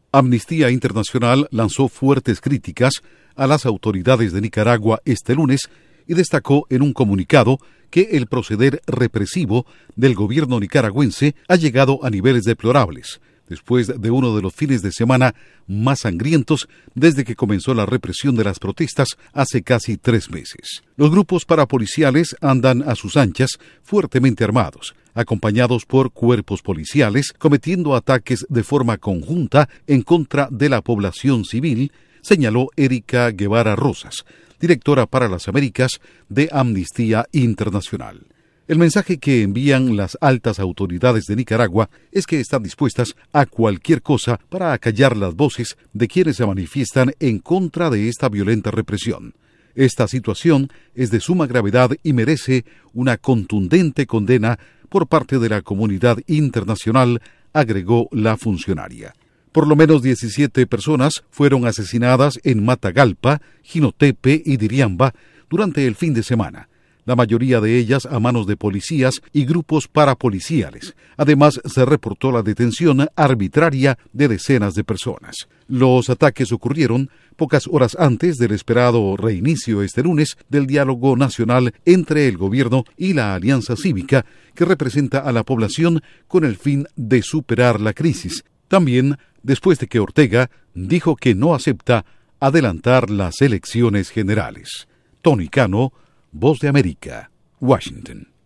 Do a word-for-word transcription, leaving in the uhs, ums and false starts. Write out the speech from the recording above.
Amnistía Internacional lanzó fuertes críticas a las autoridades de Nicaragua este lunes y destacó en un comunicado que el proceder represivo del gobierno nicaragüense ha llegado a niveles deplorables, después de uno de los fines de semana más sangrientos desde que comenzó la represión de las protestas hace casi tres meses. Los grupos parapoliciales andan a sus anchas, fuertemente armados, acompañados por cuerpos policiales, cometiendo ataques de forma conjunta en contra de la población civil, señaló Erika Guevara Rosas, directora para las Américas de Amnistía Internacional. El mensaje que envían las altas autoridades de Nicaragua es que están dispuestas a cualquier cosa para acallar las voces de quienes se manifiestan en contra de esta violenta represión. Esta situación es de suma gravedad y merece una contundente condena por parte de la comunidad internacional, agregó la funcionaria. Por lo menos diecisiete personas fueron asesinadas en Matagalpa, Jinotepe y Diriamba durante el fin de semana, la mayoría de ellas a manos de policías y grupos parapoliciales. Además, se reportó la detención arbitraria de decenas de personas. Los ataques ocurrieron pocas horas antes del esperado reinicio este lunes del diálogo nacional entre el gobierno y la Alianza Cívica, que representa a la población con el fin de superar la crisis. También después de que Ortega dijo que no acepta adelantar las elecciones generales. Tony Cano, Voz de América, Washington.